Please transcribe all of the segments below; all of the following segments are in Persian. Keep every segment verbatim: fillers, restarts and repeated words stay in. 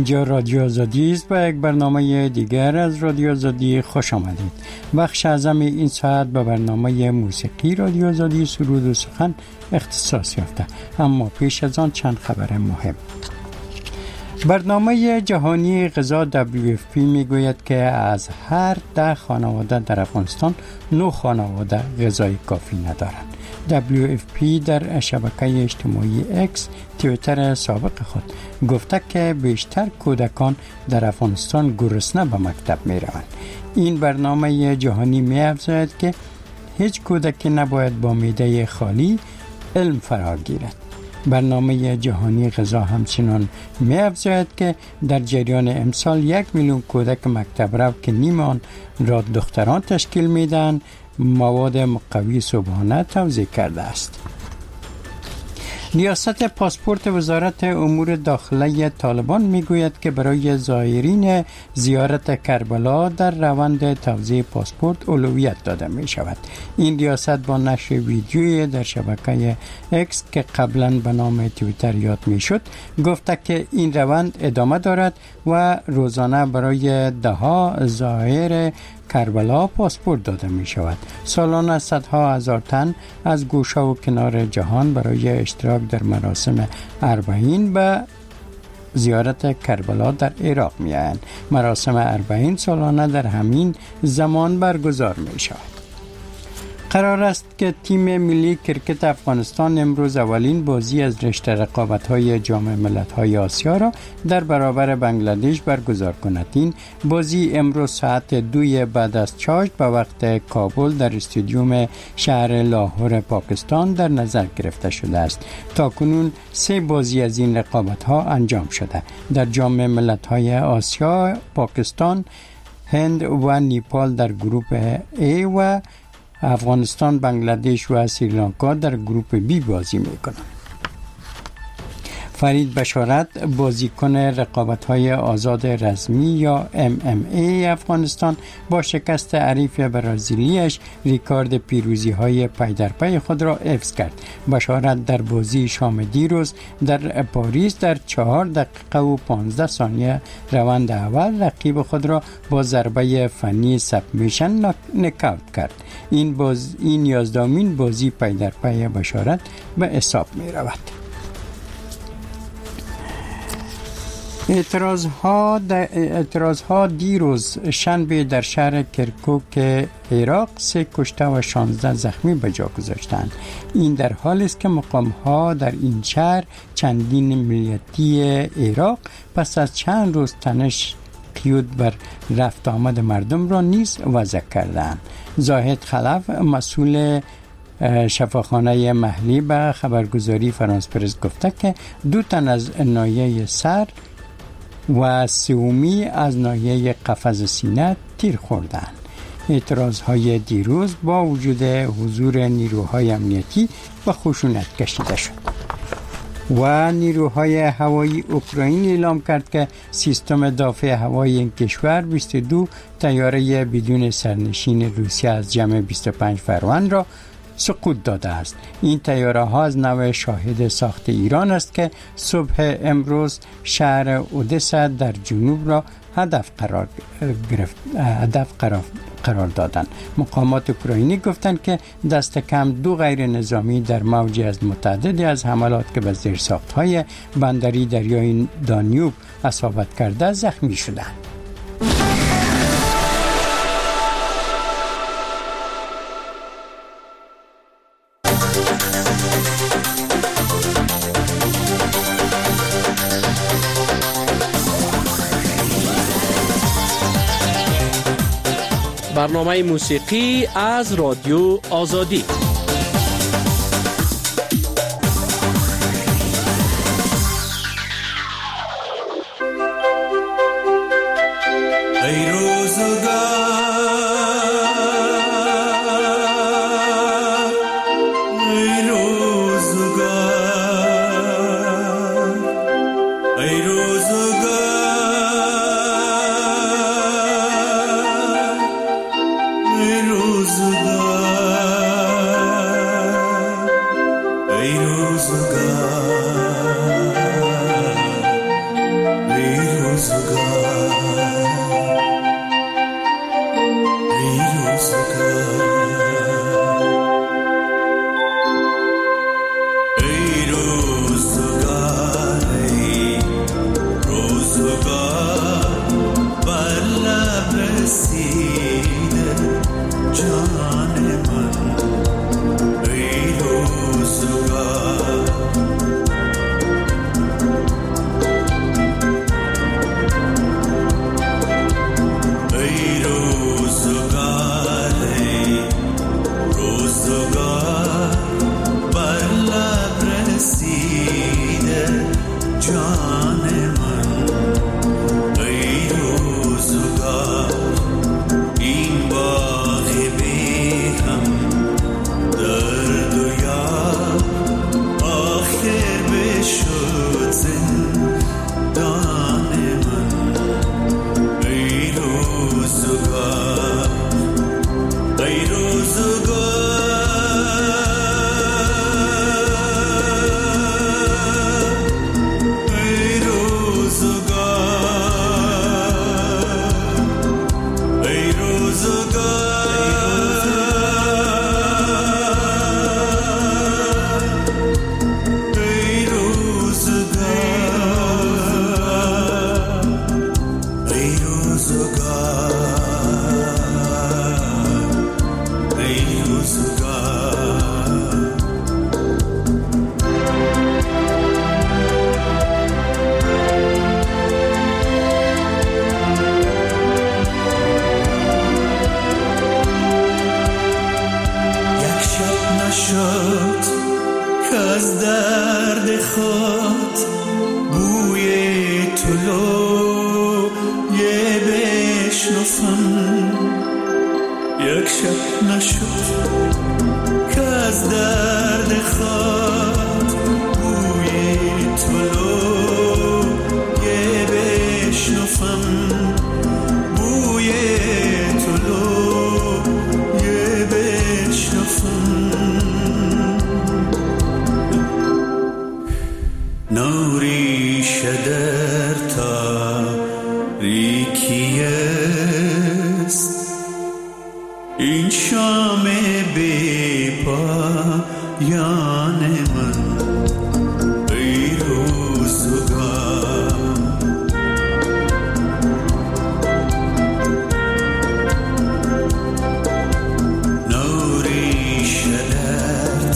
اینجا رادیو آزادی است و یک برنامه دیگر از رادیو آزادی خوش آمدید. بخش اعظم این ساعت به برنامه موسیقی رادیو آزادی سرود و سخن اختصاص یافته، اما پیش از آن چند خبر مهم. برنامه جهانی غذا دبلیو اف پی میگوید که از هر ده خانواده در افغانستان نه خانواده غذای کافی ندارند. دبلیو اف پی در شبکه اجتماعی اکس توییتر سابق خود گفته که بیشتر کودکان در افغانستان گرسنه به مکتب می روند. این برنامه جهانی می افزاید که هیچ کودکی نباید با معده خالی علم فرا گیرد. برنامه جهانی غذا همچنان می افزاید که در جریان امسال یک میلیون کودک مکتب رو که نیم آن را دختران تشکیل می دهند مواد مقوی صبحانه توزیع کرده است. ریاست پاسپورت وزارت امور داخلی طالبان میگوید که برای زائرین زیارت کربلا در روند توزیع پاسپورت اولویت داده می شود. این ریاست با نشر ویدیویی در شبکه اکس که قبلا به نام توییتر یاد می شد گفته که این روند ادامه دارد و روزانه برای ده ها زائر کربلا پاسپورت داده می شود. سالانه صدها هزار تن از گوشه و کنار جهان برای اشتراک در مراسم اربعین به زیارت کربلا در عراق می آیند. مراسم اربعین سالانه در همین زمان برگزار می شود. قرار است که تیم ملی کرکت افغانستان امروز اولین بازی از رشته رقابت‌های جام ملت‌های آسیا را در برابر بنگلادش برگزار کند. این بازی امروز ساعت دوی بعد از چاش به وقت کابل در استادیوم شهر لاهور پاکستان در نظر گرفته شده است. تاکنون سه بازی از این رقابت‌ها انجام شده. در جام ملت‌های آسیا پاکستان، هند و نیپال در گروه A و افغانستان، بنگلادش و سریلانکا در گروه بی بازی میکنند. فرید بشارت بازیکن رقابت‌های آزاد رزمی یا ام ام ای افغانستان با شکست حریف برازیلیش ریکارد پیروزی‌های پی در پی خود را حفظ کرد. بشارت در بازی شام دیروز در پاریس در چهار دقیقه و پانزده ثانیه روند اول رقیب خود را با ضربه فنی سبمیشن نکاوت کرد. این باز این یازدهمین بازی پی در پی بشارت به حساب می رود. اعتراض ها اعتراض ها دیروز شنبه در شهر کرکوک عراق سه کشته و شانزده زخمی به جا گذاشتند. این در حالی است که مقام ها در این شهر چندین ملیتی عراق پس از چند روز تنش قیود بر رفت آمد مردم را نیز وضع کردند. زاهد خلف مسئول شفاخانه محلی به خبرگزاری فرانس پرس گفته که دو تن از ناحیه سر و سومی از ناحیه قفس سینه تیر خوردند. اعتراضهای دیروز با وجود حضور نیروهای امنیتی به خشونت کشیده شد و نیروهای هوایی اوکراین اعلام کرد که سیستم دفاع هوایی این کشور بیست و دو طیاره بدون سرنشین روسیه از جمع بیست و پنج فروند را سقوط داده است. این طیاره ها از نوع شاهد ساخت ایران است که صبح امروز شهر اودسا در جنوب را هدف قرار گرفت هدف قرار قرار دادند. مقامات اوکراینی گفتند که دست کم دو غیر نظامی در موجی از متعددی از حملات که به زیرساخت‌های بندری دریای دانیوب اصابت کرده زخمی شدند. برنامه موسیقی از رادیو آزادی. درد خود بوی طلوع یه بشنفم، یک شب نشد که از درد خود بوی طلوع یه بشنفم، بوی طلوع یه بشنفم. نوری شدر تاریکی است این شام بی پایان من، ای روزگار. نوری شدر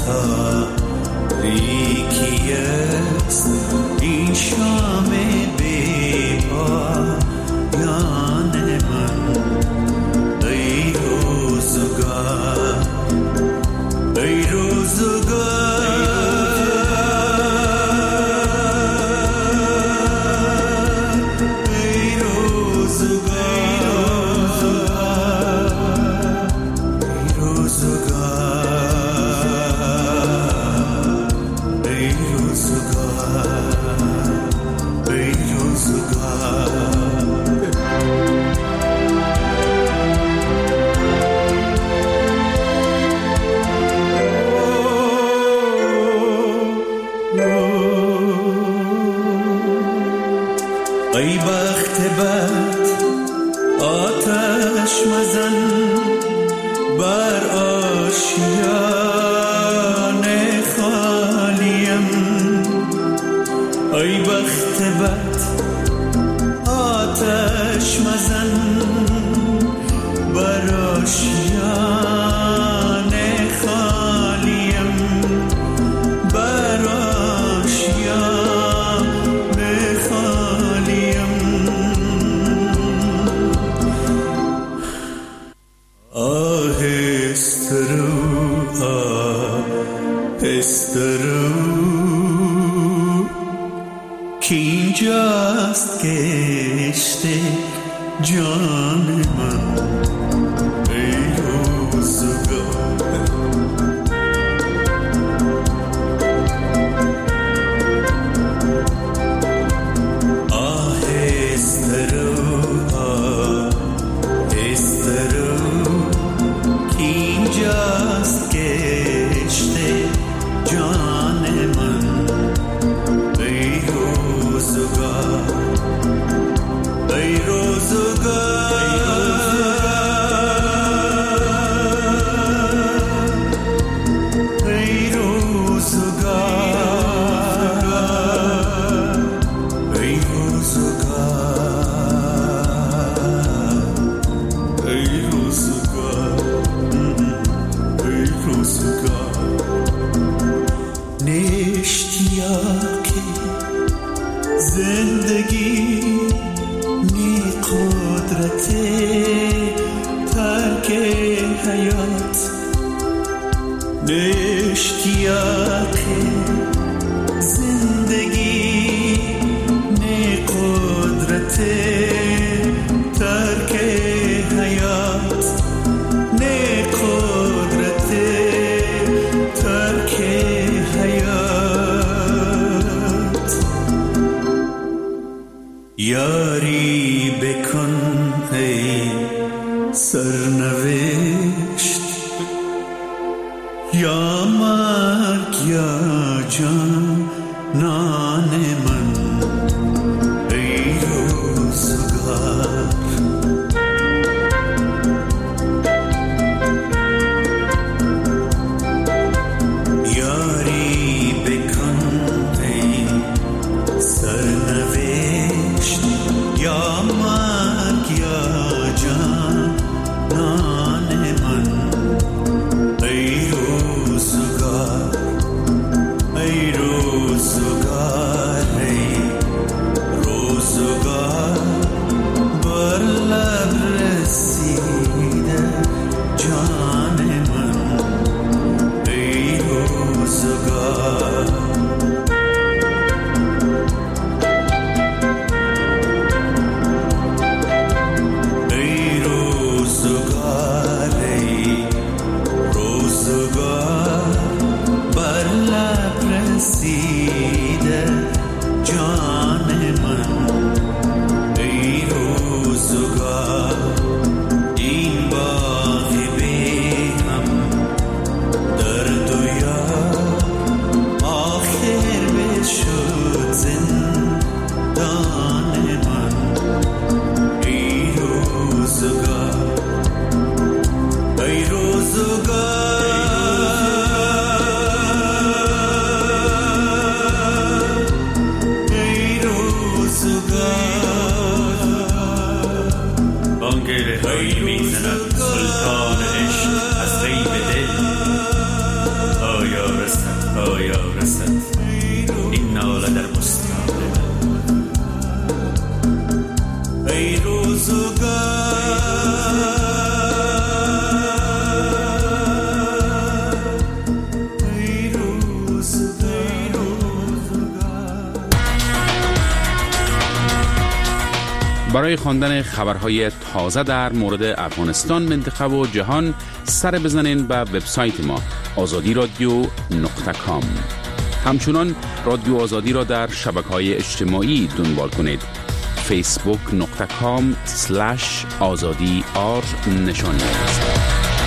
تاریکی است این شام بی پایان من، ای روزگار، ای روزگار، ای روزگار، ای روزگار، ای روزگار، ای روزگار. ای بخت بد آتش مزن بر آشیان خالیم، ای بخت بد آتش مزن بر آشیان خالیم، بر آشیان خالیم. آهسته رو آهسته رو که اینجاست کشته جان من، ای روزگار. آهسته رو آهسته رو که اینجاست کشته جان من، ای روزگار، ای روزگار، ای روزگار، ای روزگار، ای روزگار، ای روزگار. نشتیاکی زندگی نی قدرت ترک حیات، نشتیاکی زندگی نی قدرت ترک حیات، نی قدرت ترک حیات. یاری بکن ای سرنوشت، یا مرگ یا جانان من، ای روزگار. یاری بکن ای سرنوشت، یا مرگ یا جانان من، ای روزگار، ای روزگار. برای خواندن خبرهای تازه در مورد افغانستان، منطقه و جهان سر بزنین به وبسایت ما آزادی رادیو نقطه کام. همچنان رادیو آزادی را در شبکه‌های اجتماعی دنبال کنید. فیسبوک نقطه کام سلش آزادی آر نشانی است.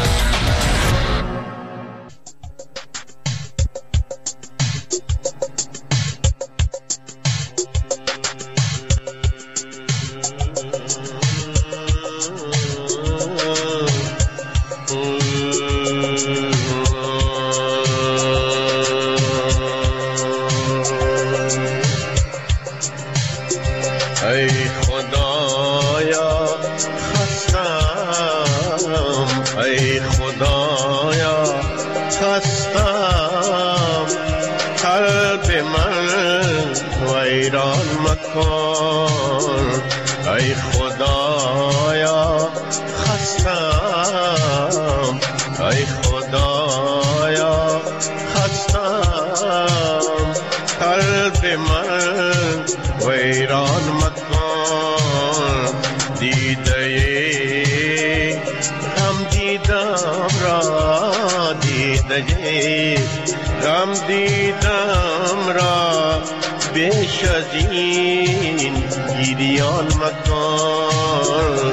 غم دیدم را بیش از این گریان مکن،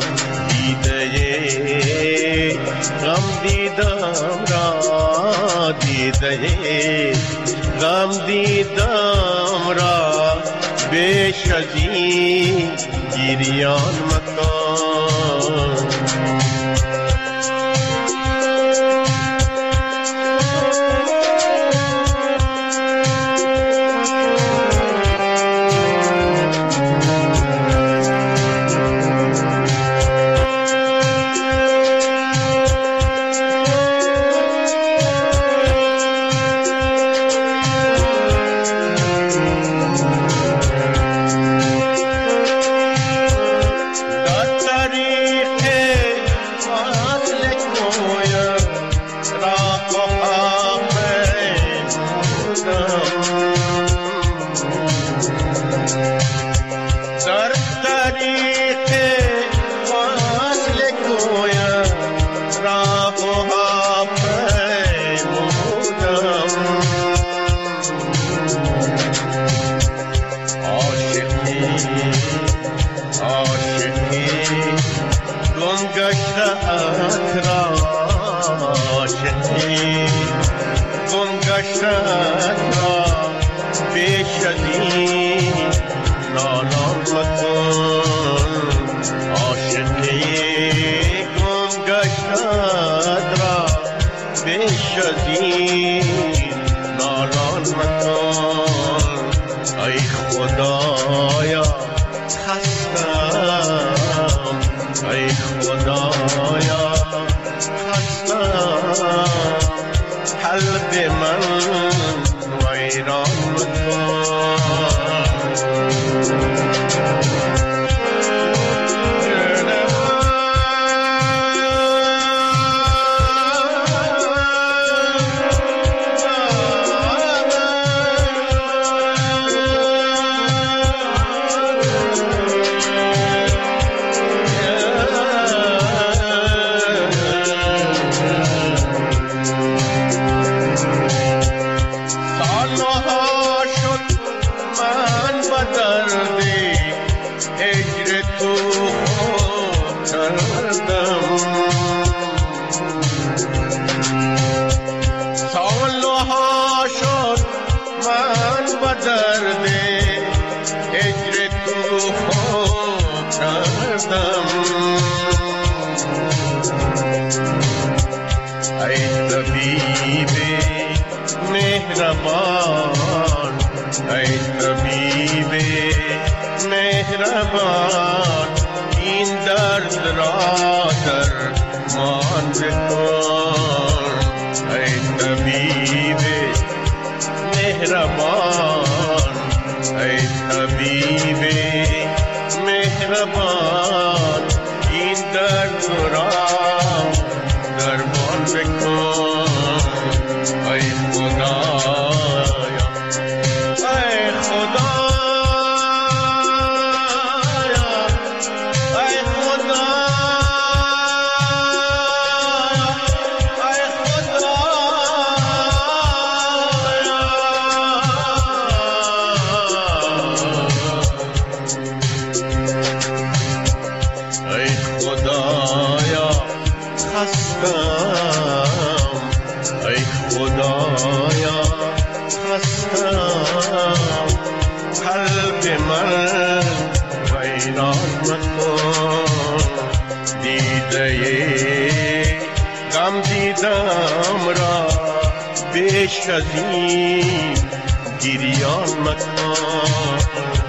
دیده غم دیدم را، دیده غم دیدم را بیش از این گریان مکن. خدایا خستم قلب من ویران مکن دیده غم دیدم را بیش از این گریان مکن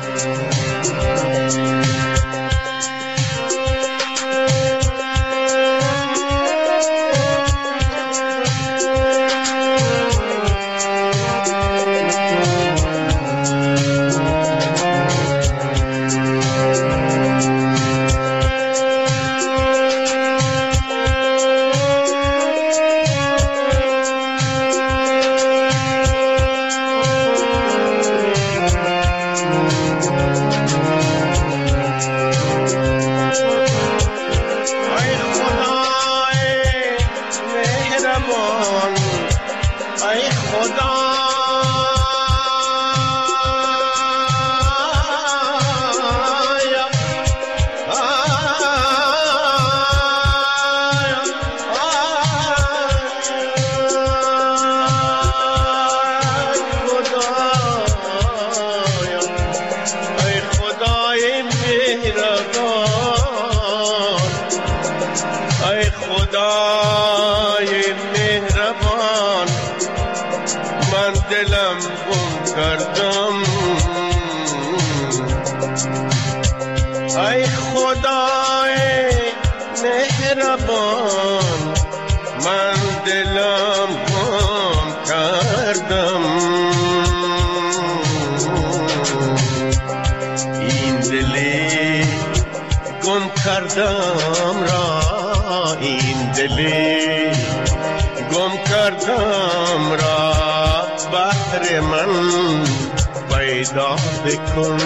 کردم را این دلی گم کردم را بهر من پیدا بکن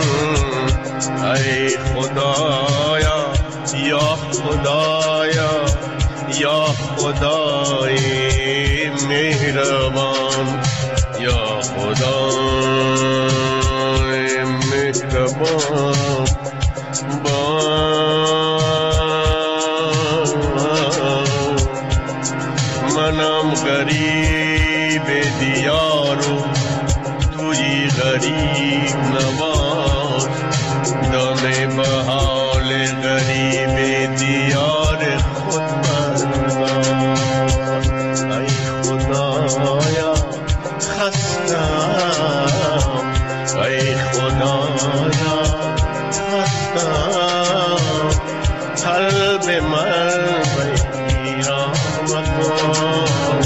ای خدایا یا خدایا یا خدای مهربان یا خدای مهربان منم غریب دیارو توی غریب نواز دانه به حال غریب دیار خود بردار ای خدایا خستم ای خدایا خستم قلب من ویران مکن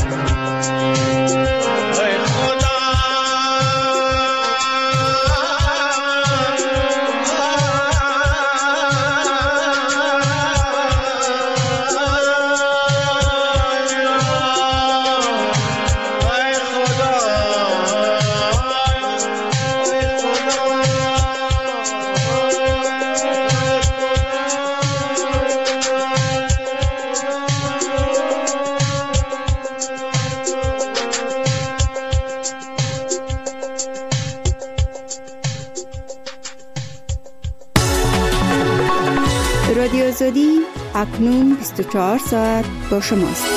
رادیو آزادی اکنون بیست و چهار ساعت با شماست.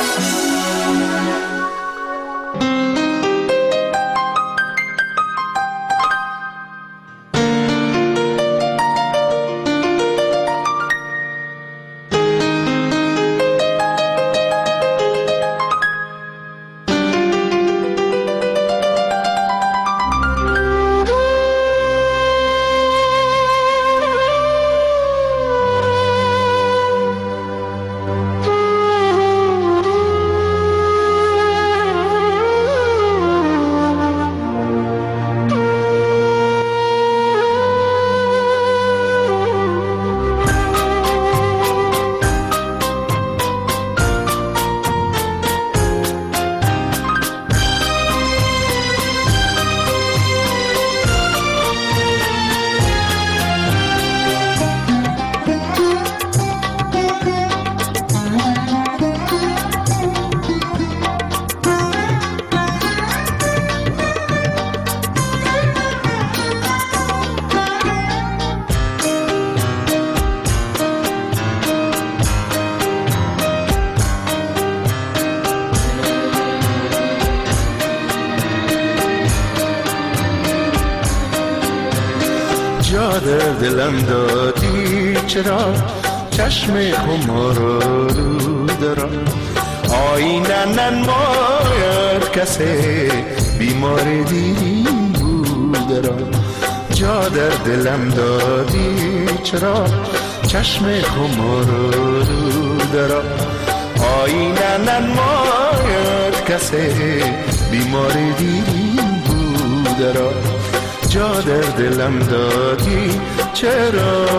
جا در دلم دادی چرا چشم خمارالود را آینه ننماید کسی بیمار دیرین بود را جا در دلم دادی چرا چشم خمارالود را آینه ننماید کسی بیمار دیرین بود را جا در دلم دادی چرا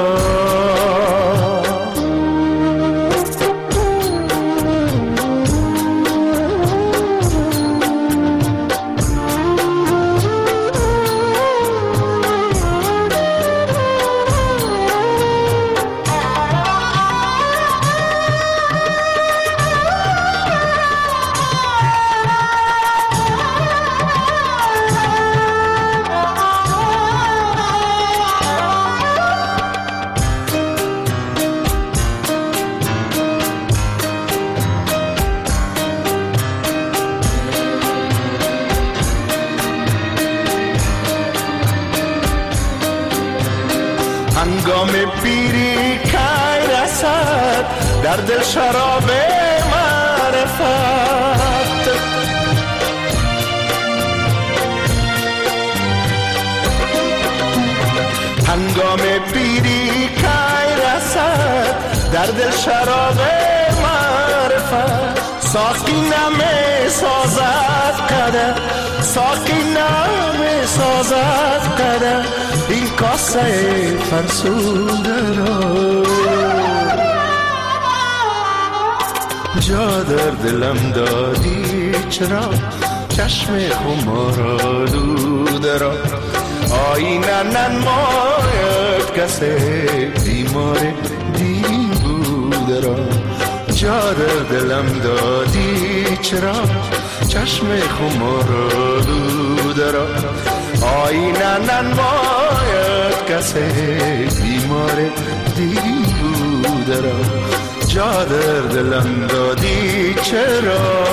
هنگام پیری که رسد در دل شراب معرفت هنگام پیری که رسد در دل شراب معرفت ساقی نمی سازد قدر ساقی نمی سازد قدر این کاسه فرسوده را جا در دلم دادی چرا چشم خمارالود را آینه ننماید کسی بیمار دیرین بود را جا در دلم دادی چرا چشم خمارالود را آینه ننماید کسی بیمار دیرین بود را جا در دلم دادی چرا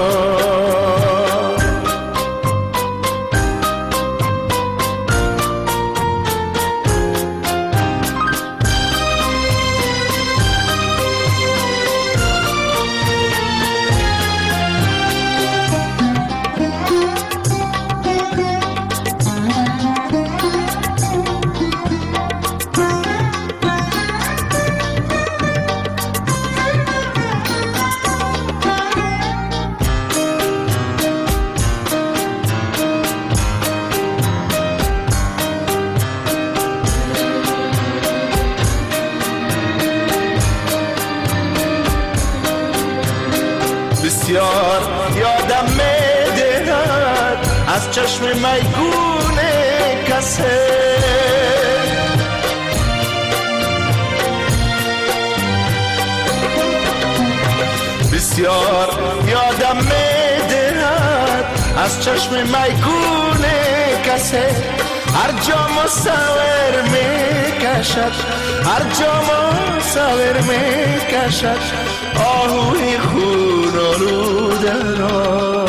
بسیار یادم می‌دهد از چشم میگون کسی بسیار یادم می‌دهد از چشم میگون کسی هر جا مصور میکشد هر جا مصور میکشد آهوی خون آلوده را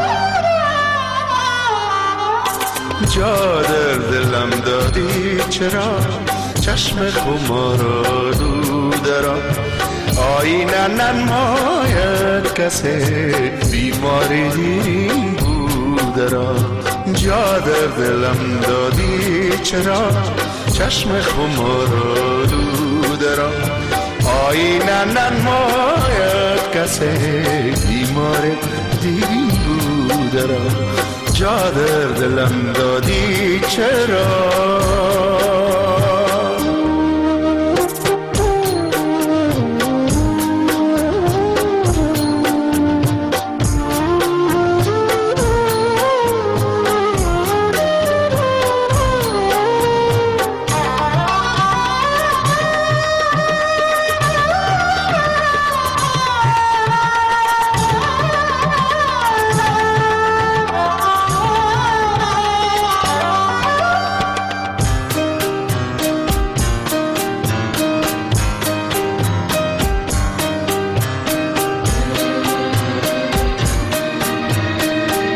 جا در دلم دادی چرا چشم خمار آلوده را آینه ننماید کسی بیماری بوده را جا در دلم دادی چرا چشم خمار آلوده را آینه ننماید کسی بیمار دیرین بوده را جا در دلم دادی چرا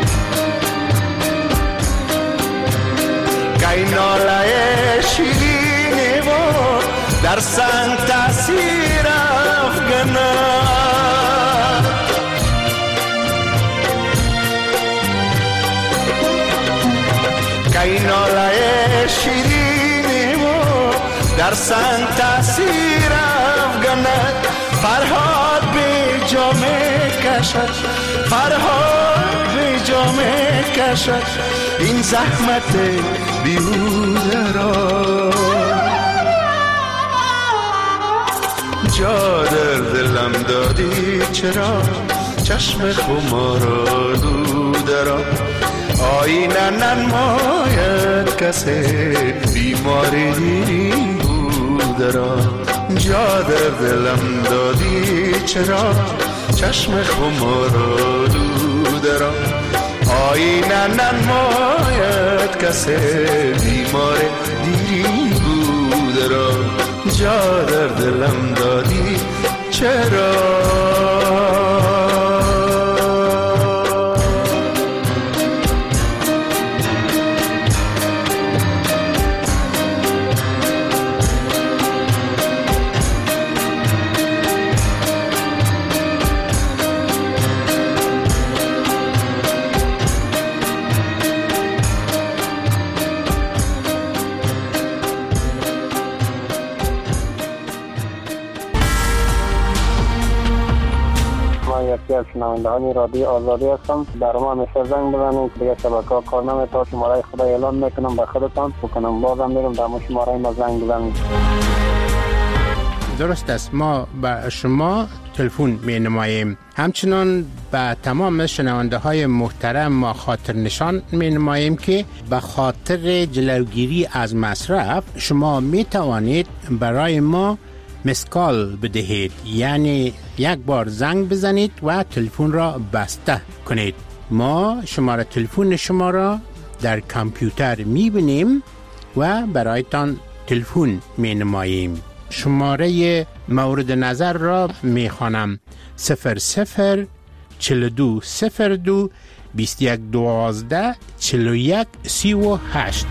ناله شیرین در سنگ تأثیر افگند. که این ناله شیرینی و در سنگ تأثیر افگند. فرهاد به جامه کشد، فرهاد به جامه کشد این زحمت بیهوده را. جا در دلم دادی چرا چشم خمار آلوده را. آینه ننماید کسی بیماری دیرین بوده را. جا در دلم دادی چرا چشم خمار آلوده را. آینه ننماید کسی بیمار دیرین بوده را. جا در دلم دادی چرا. یکی از شنوندگان رادیو آزادی هستم. در ما همیشه زنگ بزنید، دیگه شبکه‌ها کار نمی‌کنه. شماره خدا اعلام میکنم به خودتان بکنم، بازم میرم در شماره ما زنگ بزنید. درست است، ما به شما تلفن می نماییم. همچنان به تمام شنونده های محترم ما خاطر نشان می نماییم که به خاطر جلوگیری از مصرف شما می توانید برای ما مسکال بدهید، یعنی یک بار زنگ بزنید و تلفن را بسته کنید. ما شماره تلفن شما را در کامپیوتر می بینیم و برایتان تلفن می نماییم. شماره مورد نظر را می خوانم: صفر صفر چل دو صفر دو بیست یک دوازده چل و یک سی و هشت.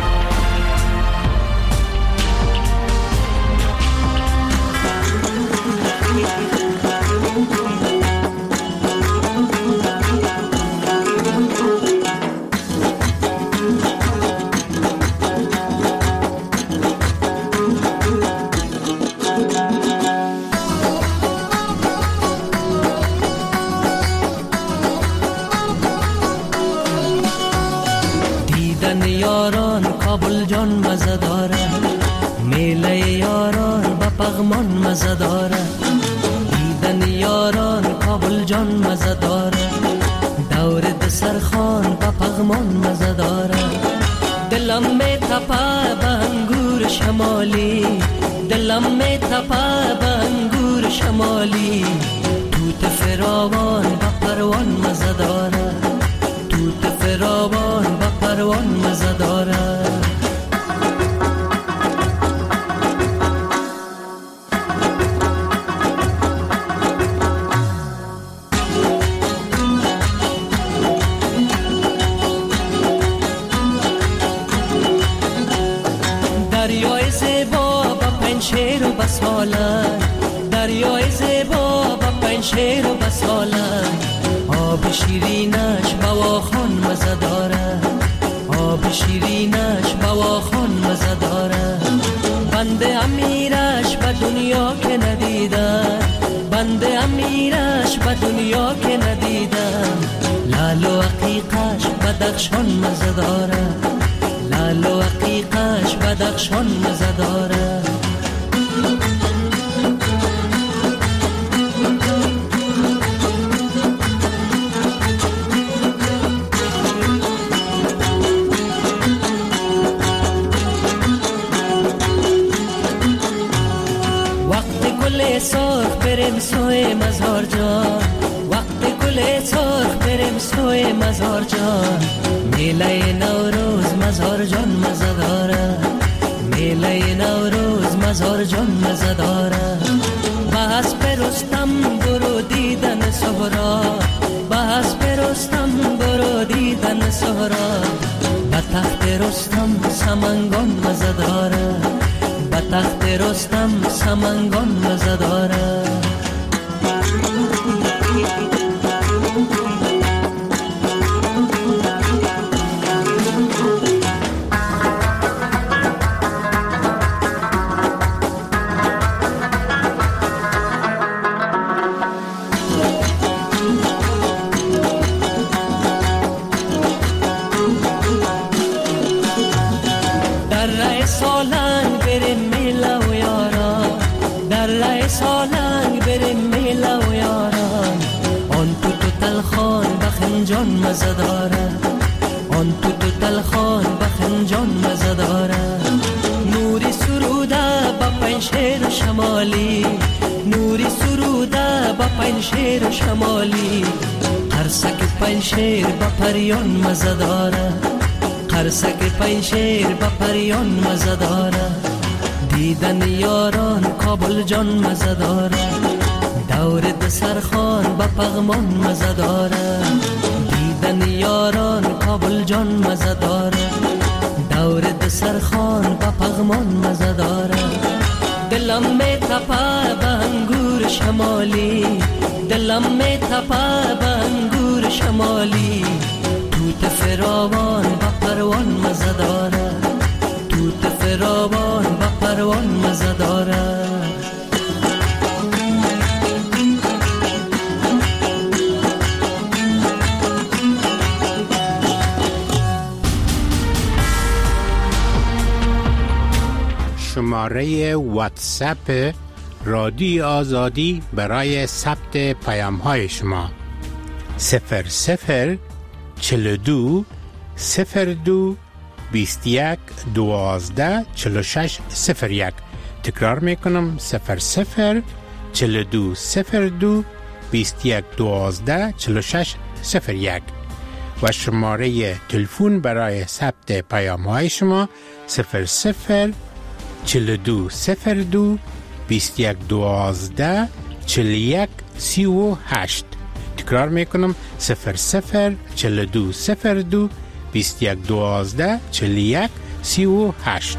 کابل جان مزه داره، میله یاران با پغمان مزه داره. دیدن یاران کابل جان مزه داره، دور دسرخان با پغمان مزه داره. دلم می تپه به انگور شمالی، دلم می تپه به انگور شمالی. توت فراوان با پروان مزه داره، توت فراوان با پروان مزه داره. دریای زیبا با پنشیر و بساله، دریای زیبا با پنشیر و بساله. آب شیرینش بواخان مزه داره، آب شیرینش بواخان مزه داره. بنده امیرش به دنیا که ندیدم، بنده امیرش به دنیا که ندیدم. لال و عقیقش بدخشان مزه داره، لال و عقیقش بدخشان مزه داره. سرخ بریم سوی مزار جان، وقت گل سرخ بریم سوی مزار جان. میله نوروز مزار جان مزه داره، میله نوروز مزار جان مزه داره. بس پرستم برو دیدن سهرا، بس پرستم برو دیدن سهرا. به تخت رستم سمنگان مزه داره، به به تخت رستم سمنگان مزه داره. جان مزه داره، آن تو تو تلخان بخن جان مزه داره. نوری سروده با پنشیر شمالی، نوری سروده با پنشیر شمالی. قرصک پنشیر با پریان مزه داره، قرصک پنشیر با پریان مزه داره. دیدن یاران کابل جان مزه داره، دور دسرخان با پغمان مزه داره. دیدن یاران کابل جان مزه داره، دور دسرخان با پغمان مزه داره. دلم می تپه به انگور شمالی، دلم می تپه به انگور شمالی. توت فراوان با پروان مزه داره، توت فراوان با پروان مزه داره. شماره واتساپ رادیو آزادی برای ثبت پیام های شما صفر صفر چل دو صفر دو بیست یک دوازده چل شش صفر یک. تکرار میکنم صفر صفر چل دو صفر دو بیست یک دوازده چل شش صفر یک. و شماره تلفن برای ثبت پیام های شما صفر صفر چل دو صفر دو بیست یک دوازده چل یک سی و هشت. تکرار میکنم صفر صفر چل دو صفر دو بیست یک دوازده چل یک سی و هشت.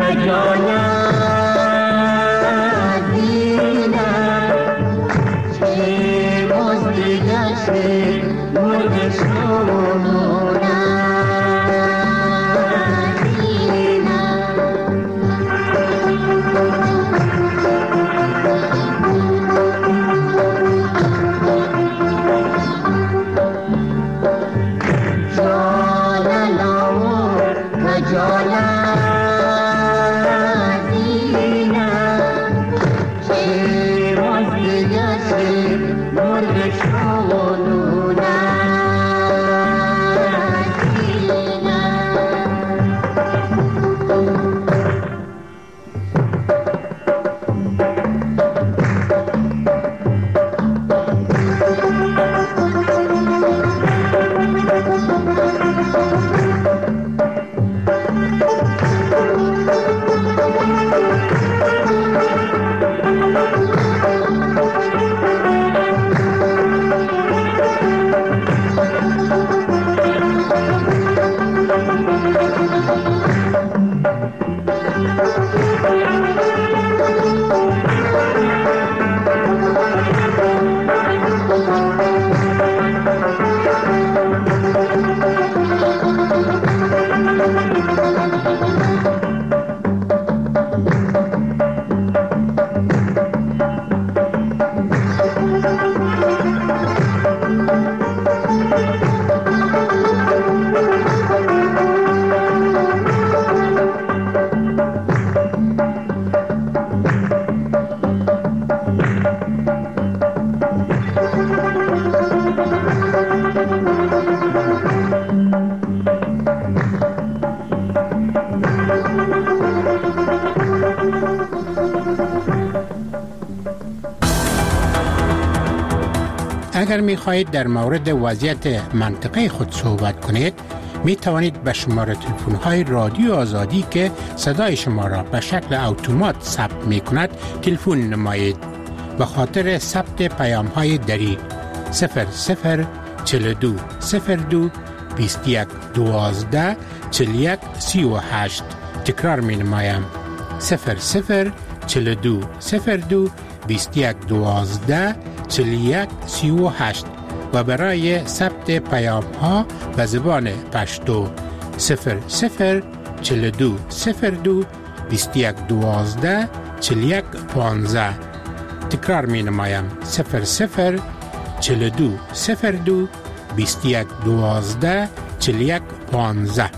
اگر می خواهید در مورد وضعیت منطقه خود صحبت کنید می توانید به شماره تلفن های رادیو آزادی که صدای شما را به شکل اتومات ثبت می کند تلفن نمایید. به خاطر ثبت پیام های دری صفر صفر چهل و دو صفر دو بیست و یک دوازده چهل و یک سی و هشت تکرار می نمایم صفر صفر چهل و دو صفر دو بیست و یک دوازده چهل و یک سی و هشت و برای ثبت پیام ها به زبان پشتو صفر صفر چهل و دو صفر دو بیست و یک دوازده چهل و یک پانزده تکرار می نمایم صفر صفر چهل و دو صفر دو بیست و یک دوازده چهل و یک پانزده.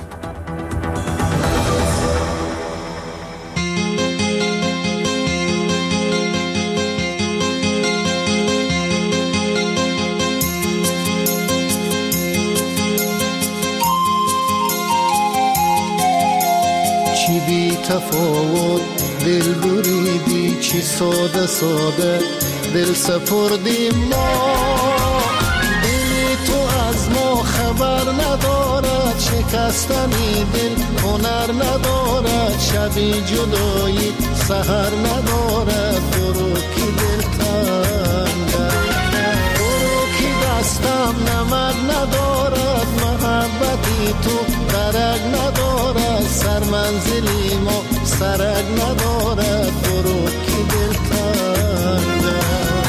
چی بی تفاوت دل بریدی، چی ساده ساده دل سپردی ما. دل تو از ما خبر ندارد، شکستنی دل هنر ندارد، شبی جدایی سحر ندارد. برو کی دل تنگه، برو کی دستم نمک ندارد، محبتی تو درک ندارد، سر منزلی ما سرک ندارد. برو کی دل تنگه.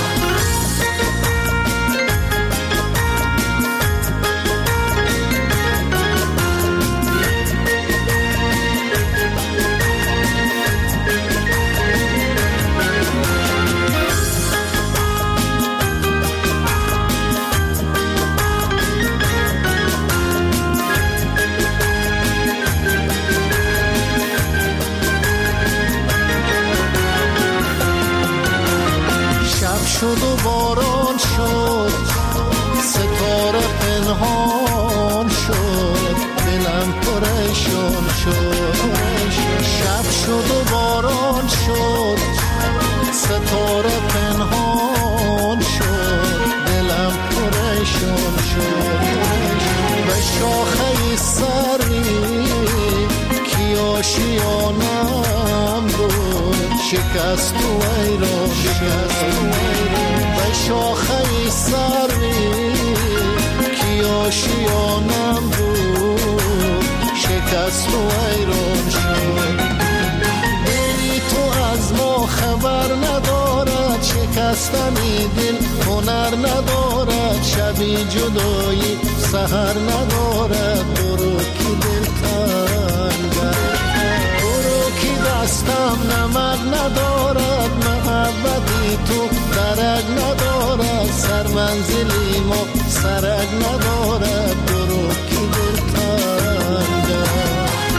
شد و باران شد، ستاره پنهان شد، دلم پریشان شد. شب شد و باران شد، ستاره پنهان شد، دلم پریشان شد. به شاخه سری کی آشیانم بود، شکست و ایران شد. به شاخه سری کی آشیانم بود، شکست و ایران شد. شکستنی دل هنر ندارد، شبی جدایی سحر ندارد. برو کی دل تنگم، برو کی دستم نمک ندارد، محبتی تو درک ندارد، سر منزلی ما سرک ندارد. برو کی دل تنگم.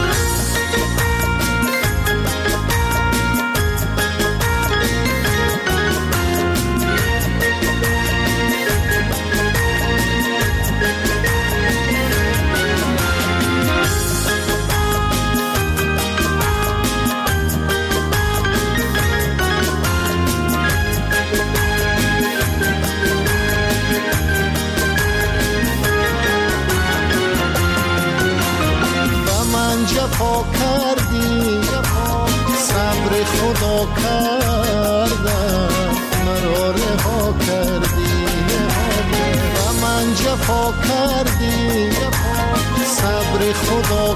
جفا کردی، صبر خدا کردم، مرا رها کردی. و من جفا کردی، صبر خدا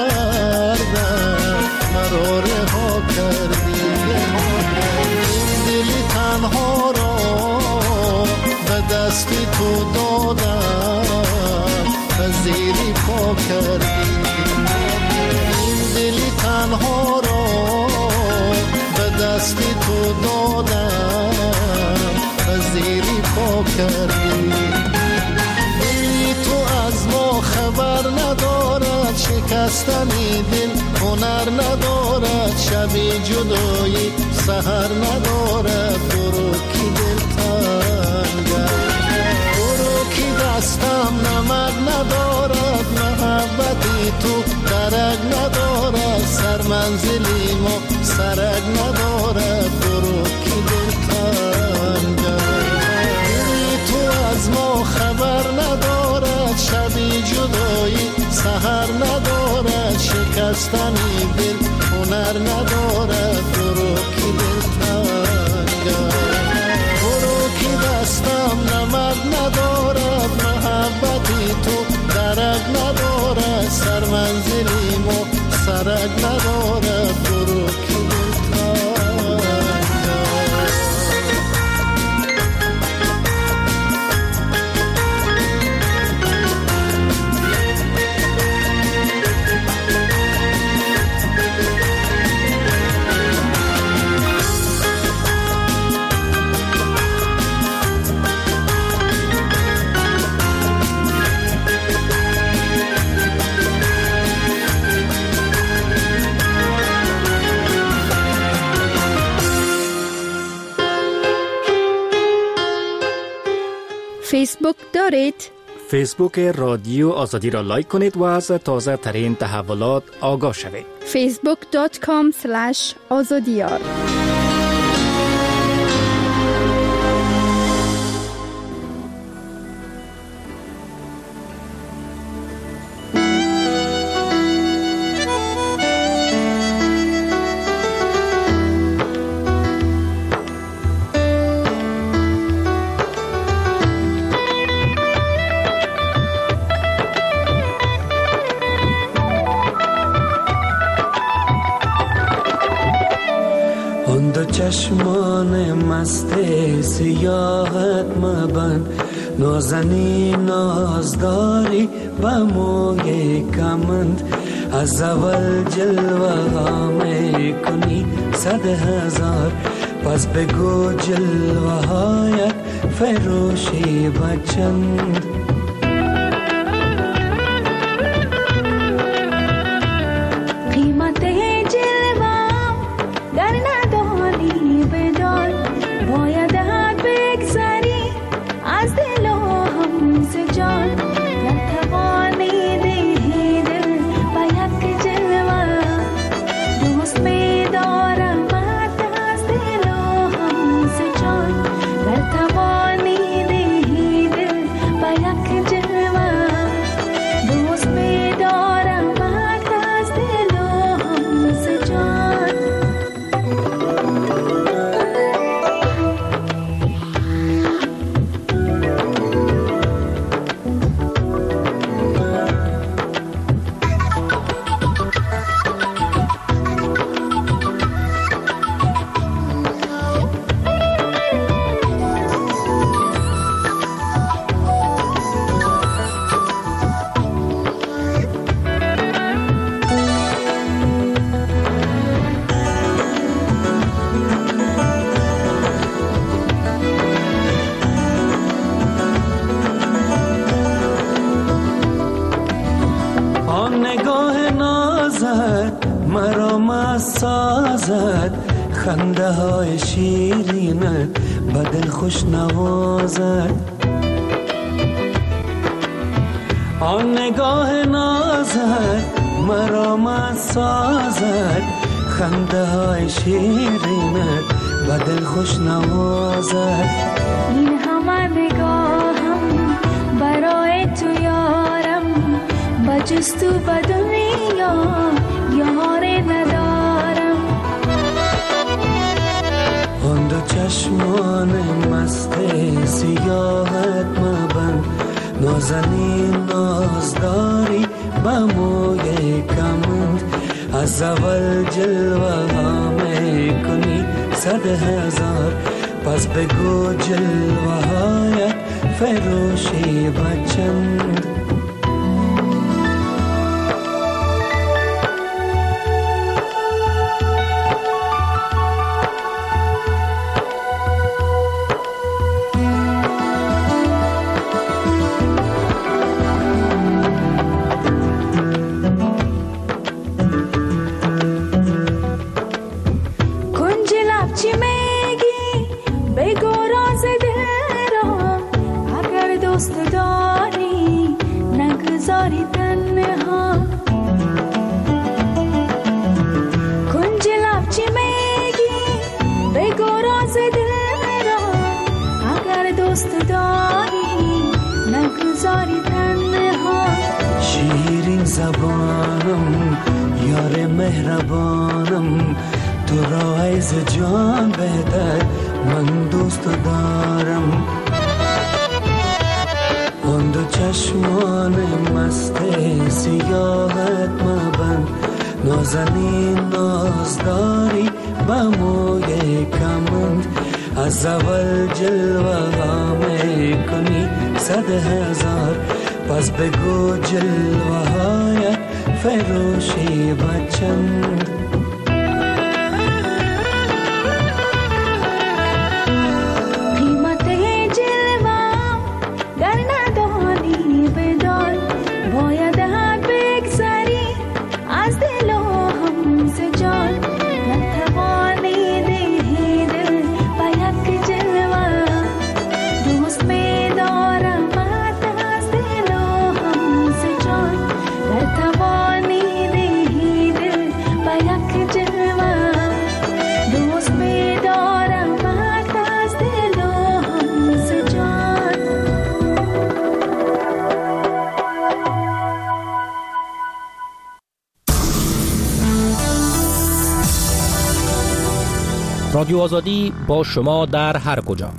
کردم، مرا رها کردی. این دلی تنها را به دستی تو دادم، پذیری پا کردی. دلی تنها را به دستی تو دادم، پذیری پا کردی. دلی تو از ما خبر ندارد، شکستنی دل هنر ندارد، شبی جدایی سحر ندارد. برو کی دل تنگم، برو کی دستم نمک ندارد، محبتی تو درک ندارد، سر منزلی ما سرک ندارد. برو کی دل تنگم، دلی تو از ما خبر ندارد، شبی جدایی سحر ندارد، شکستنی دل هنر ندارد. برو کی دل تنگم، برو کی دستم نمک ندارد، محبتی تو درک ندارد، سر منزلی ما سرک ندارد. برو کی دل تنگم. فیسبوک دارید؟ فیسبوک رادیو آزادی را لایک کنید و از تازه ترین تحولات آگاه شوید. فیسبوک دات کام اسلش آزادیار. چشمان مست سیاحت مبند، نازنی نازداری و موی کمند، از اول جلوه ها می کنی صد هزار، پس بگو جلوه هایت فروشی و چند. Bye. سازد، خنده های شیرین به دل خوش نوازد. آن نگاه نازد مرا مست سازد، خنده های شیرین به دل خوش نوازد. این همه نگاهم برای تو یارم، بجز تو به دنیا یاری ندارم. آن دو چشمان مست سیاهت مبند، نازنین نازداری به موی کمند. از اول جلوه ها می کنی صد هزار، پس بگو جلوه هایت فروشی بچند. شیرین زبانم یار مهربانم، تو را عز جان بهتر من دوست دارم. آن دو چشمان مست سیاهت مبند، نازنین نازداری به موی کمند. از اول جلوه ها می کنی صد هزار، پس بگو جلوه هایت فروشی بچند. قیمت جلوه گر ندانی بدان، باید حق بگذری از دل و هم ز جان. نتوانی دهی دل به یک جلوه، دوست می دارم از دل و هم ز جان. نتوانی دهی دل به یک جلوه، دوست می دارم از دل و هم ز جان. رادیو آزادی با شما در هر کجا.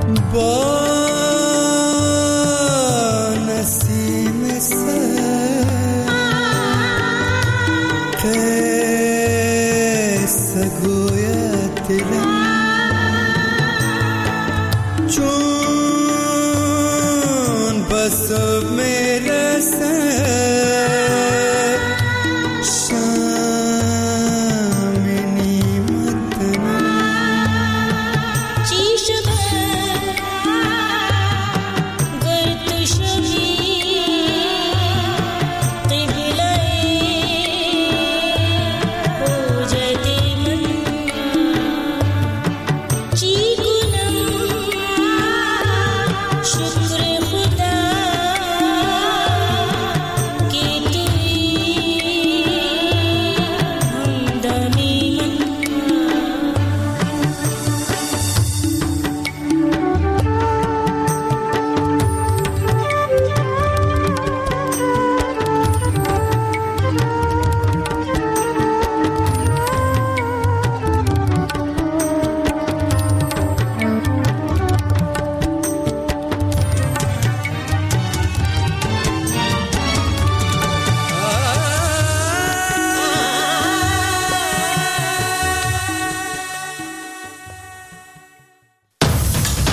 با نسیم سر قصه گوید دلم چون بسا